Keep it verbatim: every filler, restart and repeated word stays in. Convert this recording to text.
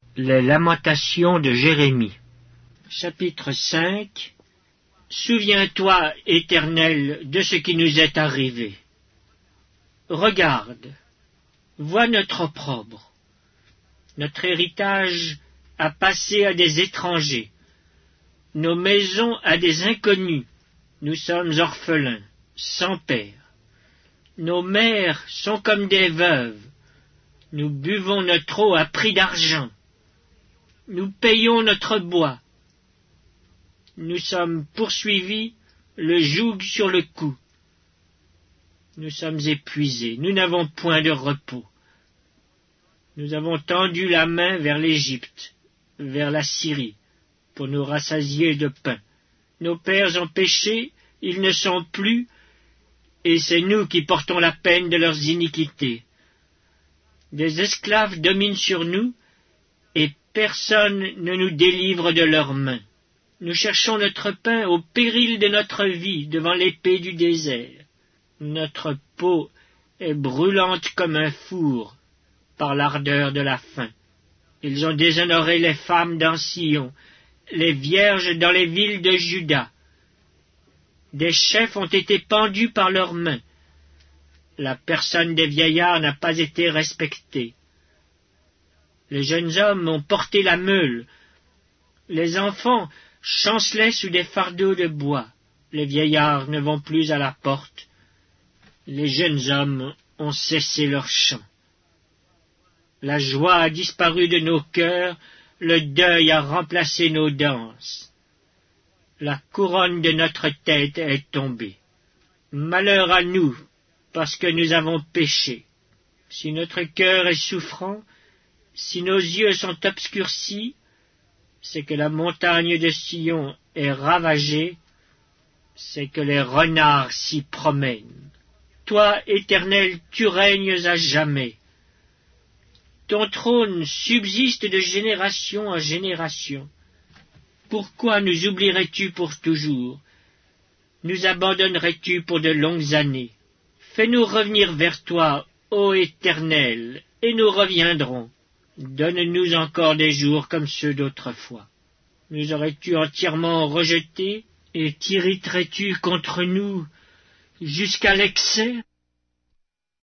Les lamentations de Jérémie. Chapitre cinq. Souviens-toi, Éternel, de ce qui nous est arrivé. Regarde, vois notre opprobre. Notre héritage a passé à des étrangers, nos maisons à des inconnus. Nous sommes orphelins, sans père. Nos mères sont comme des veuves. Nous buvons notre eau à prix d'argent. Nous payons notre bois. Nous sommes poursuivis, le joug sur le cou. Nous sommes épuisés, nous n'avons point de repos. Nous avons tendu la main vers l'Égypte, vers la Syrie, pour nous rassasier de pain. Nos pères ont péché, ils ne sont plus, et c'est nous qui portons la peine de leurs iniquités. Des esclaves dominent sur nous, et personne ne nous délivre de leurs mains. Nous cherchons notre pain au péril de notre vie devant l'épée du désert. Notre peau est brûlante comme un four par l'ardeur de la faim. Ils ont déshonoré les femmes dans Sion, les vierges dans les villes de Juda. Des chefs ont été pendus par leurs mains. La personne des vieillards n'a pas été respectée. Les jeunes hommes ont porté la meule. Les enfants chancelaient sous des fardeaux de bois. Les vieillards ne vont plus à la porte. Les jeunes hommes ont cessé leur chant. La joie a disparu de nos cœurs, le deuil a remplacé nos danses. La couronne de notre tête est tombée. Malheur à nous, parce que nous avons péché. Si notre cœur est souffrant, si nos yeux sont obscurcis, c'est que la montagne de Sion est ravagée, c'est que les renards s'y promènent. Toi, Éternel, tu règnes à jamais. Ton trône subsiste de génération en génération. Pourquoi nous oublierais-tu pour toujours? Nous abandonnerais-tu pour de longues années? Fais-nous revenir vers toi, ô Éternel, et nous reviendrons. Donne-nous encore des jours comme ceux d'autrefois. Nous aurais-tu entièrement rejetés, et t'irriterais-tu contre nous jusqu'à l'excès?